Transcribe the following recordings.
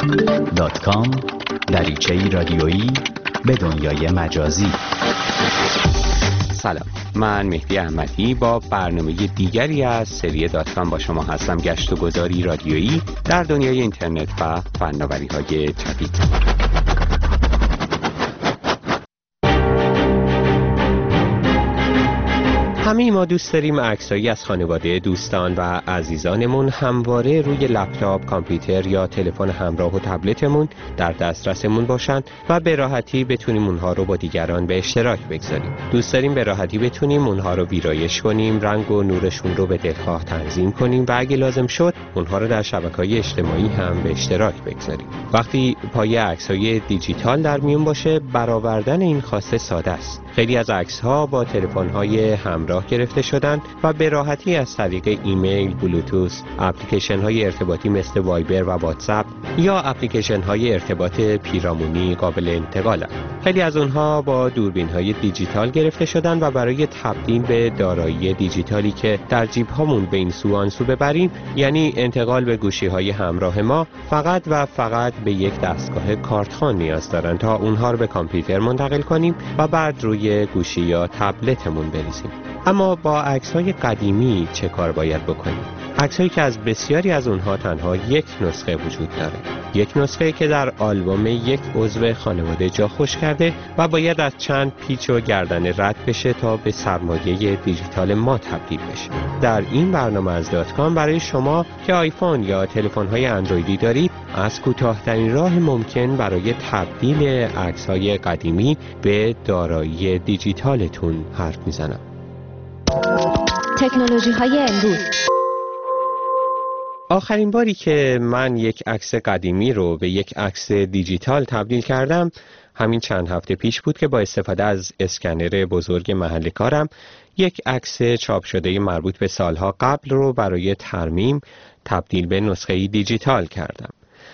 www.facebook.com دریچه‌ای رادیویی به دنیای مجازی. سلام، من مهدی احمدی با برنامه دیگری از سری .com با شما هستم. گشت و گذاری رادیویی در دنیای اینترنت و فناوری‌های جدید. همه ما دوست داریم عکسایی از خانواده، دوستان و عزیزانمون همواره روی لپتاپ، کامپیوتر یا تلفن همراه و تبلتمون در دسترسمون باشن و به راحتی بتونیم اونها رو با دیگران به اشتراک بگذاریم. دوست داریم به راحتی بتونیم اونها رو ویرایش کنیم، رنگ و نورشون رو به دلخواه تنظیم کنیم و اگه لازم شد اونها رو در شبکه‌های اجتماعی هم به اشتراک بگذاریم. وقتی پای عکسای دیجیتال در میون باشه، برآوردن این خواسته ساده است. خیلی از عکس‌ها با تلفن‌های همراه گرفته شدند و به راحتی از طریق ایمیل، بلوتوث، اپلیکیشن‌های ارتباطی مثل وایبر و واتساپ یا اپلیکیشن‌های ارتباط پیرامونی قابل انتقالند. خیلی از اونها با دوربین‌های دیجیتال گرفته شدند و برای تبدیل به دارایی دیجیتالی که در جیب‌هامون به این سو آن سو ببریم، یعنی انتقال به گوشی‌های همراه ما، فقط و فقط به یک دستگاه کارتخوان نیاز دارند تا اونها رو به کامپیوتر منتقل کنیم و بعد روی گوشی یا تبلتمون بریزیم. اما با عکس‌های قدیمی چه کار باید بکنیم؟ عکس‌هایی که از بسیاری از اونها تنها یک نسخه وجود داره. یک نسخه که در آلبوم یک عضو خانواده جا خوش کرده و باید از چند پیچ و گردن رد بشه تا به سرمایه دیجیتال ما تبدیل بشه. در این برنامه از .com برای شما که آیفون یا تلفن‌های اندرویدی دارید، از کوتاه‌ترین راه ممکن برای تبدیل عکس‌های قدیمی به دارایی دیجیتالتون حرف میزنم. تکنولوژی‌های امروز. آخرین باری که من یک عکس قدیمی رو به یک عکس دیجیتال تبدیل کردم همین چند هفته پیش بود که با استفاده از اسکنر بزرگ محل کارم یک عکس چاپ شده مربوط به سالها قبل رو برای ترمیم تبدیل به نسخه دیجیتال کردم.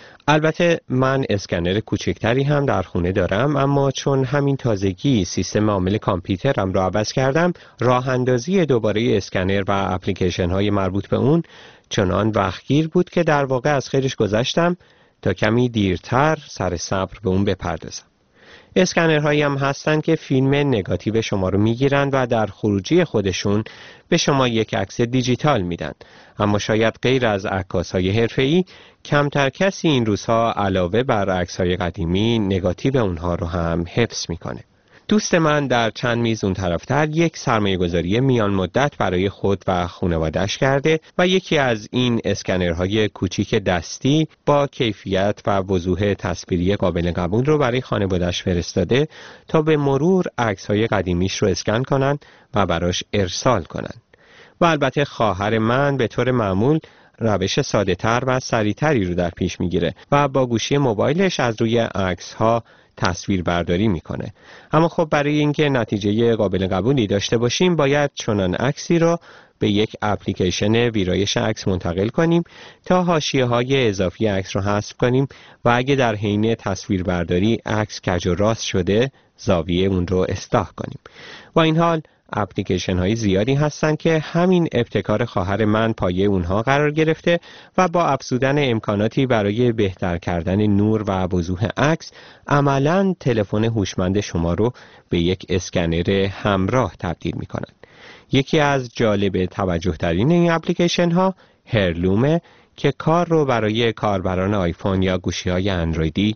البته من اسکنر کوچکتری هم در خونه دارم، اما چون همین تازگی سیستم عامل کامپیوترم رو عوض کردم، راه اندازی دوباره اسکنر و اپلیکیشن های مربوط به اون چنان وقتگیر بود که در واقع از خیرش گذشتم تا کمی دیرتر سر صبر به اون بپردازم. اسکنرهایی هم هستن که فیلم نگاتیو شما رو میگیرن و در خروجی خودشون به شما یک عکس دیجیتال میدن. اما شاید غیر از عکاسای حرفه‌ای کمتر کسی این روزها علاوه بر عکس‌های قدیمی نگاتیو اونها رو هم حفظ میکنه. دوست من در چند میز اون طرفتر یک سرمایه‌گذاری میان مدت برای خود و خانواده‌اش کرده و یکی از این اسکنرهای کوچیک دستی با کیفیت و وضوح تصویری قابل قبول رو برای خانواده‌اش فرستاده تا به مرور عکس‌های قدیمیش رو اسکن کنن و براش ارسال کنن. و البته خواهر من به طور معمول روش ساده‌تر و سریع‌تری رو در پیش میگیره و با گوشی موبایلش از روی عکس‌ها تصویر برداری میکنه. اما خب برای اینکه نتیجه قابل قبولی داشته باشیم باید چنان عکسی رو به یک اپلیکیشن ویرایش عکس منتقل کنیم تا حاشیه‌های اضافی عکس رو حذف کنیم و اگه در حین تصویر برداری عکس کج و راست شده زاویه اون رو اصلاح کنیم. با این حال اپلیکیشن های زیادی هستن که همین ابتکار خواهر من پایه اونها قرار گرفته و با افزودن امکاناتی برای بهتر کردن نور و وضوح عکس عملاً تلفن هوشمند شما رو به یک اسکنر همراه تبدیل می‌کنند. یکی از جالب توجه ترین این اپلیکیشن ها هرلومه که کار رو برای کاربران آیفون یا گوشی‌های اندرویدی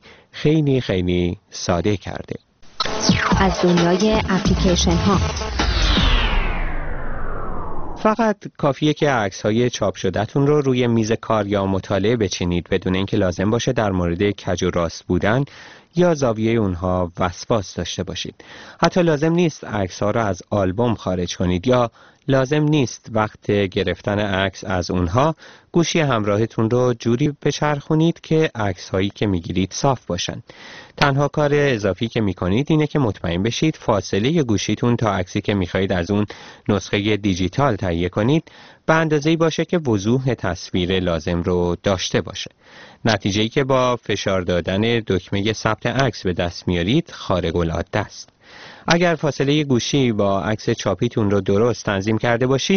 خیلی ساده کرده. از دنیای اپلیکیشن ها. فقط کافیه که عکس‌های چاپ شده‌تون رو روی میز کار یا مطالعه بچینید بدون اینکه لازم باشه در مورد کج و راست بودن یا زاویه اونها وسواس داشته باشید. حتی لازم نیست عکس‌ها رو از آلبوم خارج کنید یا لازم نیست وقت گرفتن عکس از اونها گوشی همراهتون رو جوری بچرخونید که عکس‌هایی که میگیرید صاف باشن. تنها کار اضافی که میکنید اینه که مطمئن بشید فاصله گوشیتون تا عکسی که میخواید از اون نسخه دیجیتال تهیه کنید به اندازه‌ای باشه که وضوح تصویر لازم رو داشته باشه. نتیجه‌ای که با فشار دادن دکمه ثبت عکس به دست میارید خارق العاده است. اگر فاصله گوشی با عکس چاپیتون رو درست تنظیم کرده باشید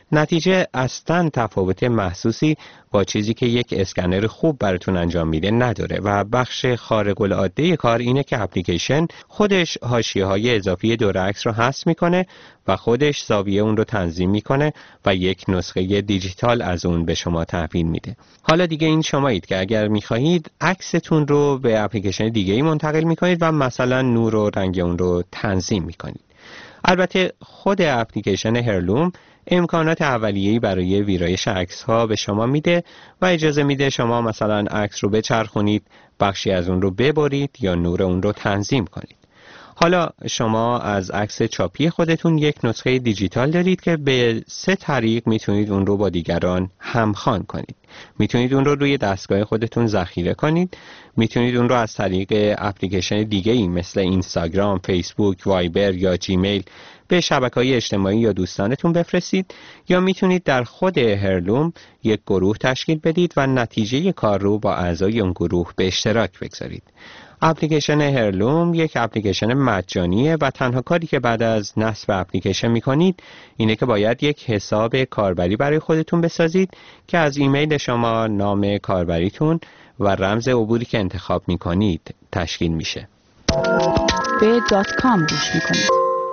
نتیجه اصلاً تفاوت محسوسی با چیزی که یک اسکنر خوب براتون انجام میده نداره و بخش خارق العاده کار اینه که اپلیکیشن خودش حاشیه‌های اضافی دور عکس رو حذف میکنه و خودش زاویه اون رو تنظیم میکنه و یک نسخه دیجیتال از اون به شما تحویل میده. حالا دیگه این شمایید که اگر میخواهید عکستون رو به اپلیکیشن دیگه‌ای منتقل میکنید و مثلا نور و رنگ اون رو تنظیم میکنید. البته خود اپلیکیشن هرلوم امکانات اولیه‌ای برای ویرایش عکس‌ها به شما میده و اجازه میده شما مثلا عکس رو بچرخونید، بخشی از اون رو ببرید یا نور اون رو تنظیم کنید. حالا شما از عکس چاپی خودتون یک نسخه دیجیتال دارید که به 3 طریق میتونید اون رو با دیگران همخوان کنید. میتونید اون رو روی دستگاه خودتون ذخیره کنید، میتونید اون رو از طریق اپلیکیشن دیگه‌ای مثل اینستاگرام، فیسبوک، وایبر یا جیمیل به شبکه‌های اجتماعی یا دوستانتون بفرستید، یا میتونید در خود هرلوم یک گروه تشکیل بدید و نتیجه کار رو با اعضای اون گروه به اشتراک بگذارید. اپلیکیشن هرلوم یک اپلیکیشن مجانیه و تنها کاری که بعد از نصب اپلیکیشن میکنید اینه که باید یک حساب کاربری برای خودتون بسازید که از ایمیل شما، نام کاربریتون و رمز عبوری که انتخاب میکنید تشکیل میشه. به .com گوش میکنید.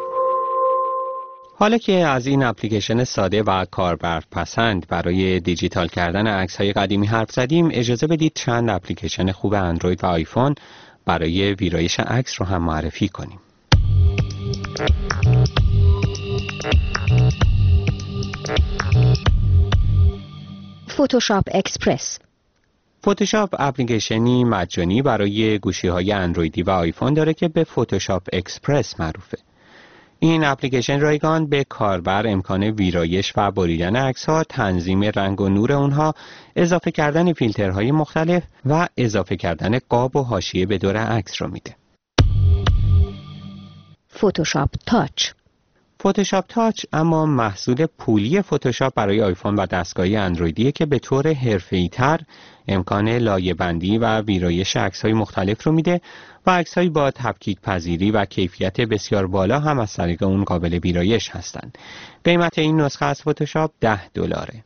حالا که از این اپلیکیشن ساده و کاربرپسند برای دیجیتال کردن عکس‌های قدیمی حرف زدیم، اجازه بدید چند اپلیکیشن خوب اندروید و آیفون برای ویرایش عکس رو هم معرفی کنیم. فتوشاپ اکسپرس. فتوشاپ اپلیکیشنی مجانی برای گوشی‌های اندرویدی و آیفون داره که به فتوشاپ اکسپرس معروفه. این اپلیکیشن رایگان به کاربر امکان ویرایش و بریدن عکس‌ها، تنظیم رنگ و نور اونها، اضافه کردن فیلترهای مختلف و اضافه کردن قاب و حاشیه به دور عکس رو میده. فتوشاپ تاچ. فتوشاپ تاچ اما محصول پولی فتوشاپ برای آیفون و دستگاهی اندرویدیه که به طور حرفه‌ای‌تر امکان لایه‌بندی و ویرایش عکس‌های مختلف رو میده و عکس‌های با تفکیک پذیری و کیفیت بسیار بالا هم از طریق اون قابل ویرایش هستند. قیمت این نسخه از فتوشاپ $10.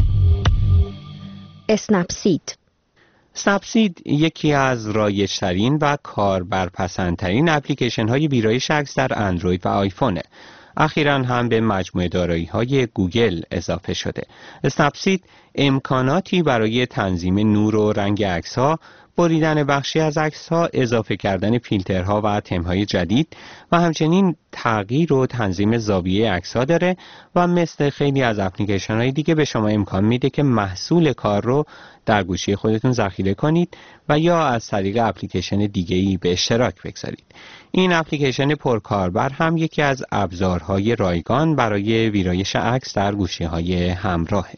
اسنپسید. اسنپسید یکی از رایج‌ترین و کاربرپسندترین اپلیکیشن‌های ویرایش عکس در اندروید و آیفونه. اخیراً هم به مجموعه دارایی‌های گوگل اضافه شده. اسنپسید امکاناتی برای تنظیم نور و رنگ عکس‌ها، بریدن بخشی از عکس‌ها، اضافه کردن فیلترها و تم‌های جدید و همچنین تغییر و تنظیم زاویه عکس‌ها داره و مثل خیلی از اپلیکیشن‌های دیگه به شما امکان میده که محصول کار رو در گوشی خودتون ذخیره کنید و یا از طریق اپلیکیشن دیگه‌ای به اشتراک بگذارید. این اپلیکیشن پرکاربر هم یکی از ابزارهای رایگان برای ویرایش عکس در گوشی‌های همراهه.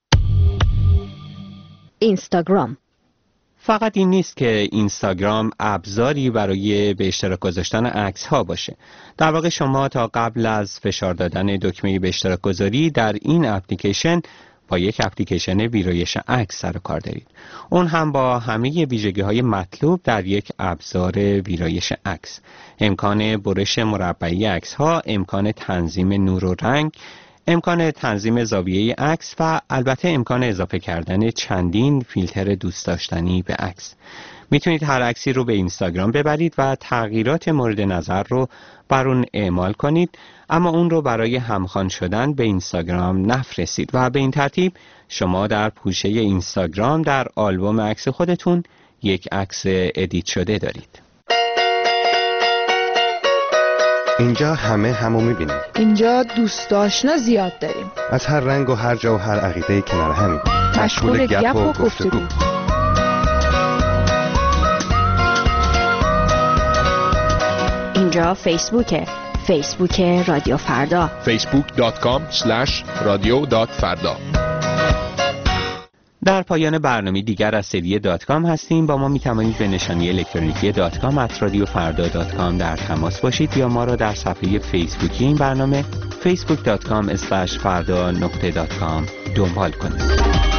اینستاگرام. فقط این نیست که اینستاگرام ابزاری برای به اشتراک گذاشتن عکس‌ها باشه. در واقع شما تا قبل از فشار دادن دکمه به اشتراک گذاری در این اپلیکیشن با یک اپلیکیشن ویرایش عکس سر و کار دارید. اون هم با همه ویژگی‌های مطلوب در یک ابزار ویرایش عکس. امکان برش مربعی عکس‌ها، امکان تنظیم نور و رنگ، امکان تنظیم زاویه عکس و البته امکان اضافه کردن چندین فیلتر دوست داشتنی به عکس. میتونید هر عکسی رو به اینستاگرام ببرید و تغییرات مورد نظر رو بر اون اعمال کنید، اما اون رو برای همخوان شدن به اینستاگرام نفرستید و به این ترتیب شما در پوشه اینستاگرام در آلبوم عکس خودتون یک عکس ادیت شده دارید. اینجا همه همو میبینیم. اینجا دوست آشنا زیاد داریم. از هر رنگ و هر جا و هر عقیده‌ای کنار همیم. مشغول گپ و گفتگو. اینجا فیسبوکه. فیسبوک رادیو فردا. facebook.com/radio.farda. در پایان برنامه دیگر از سری .com هستیم. با ما می توانید به نشانی الکترونیکی .com@radiofarda.com در تماس باشید یا ما را در صفحه فیسبوکی این برنامه facebook.com/farda.com دنبال کنید.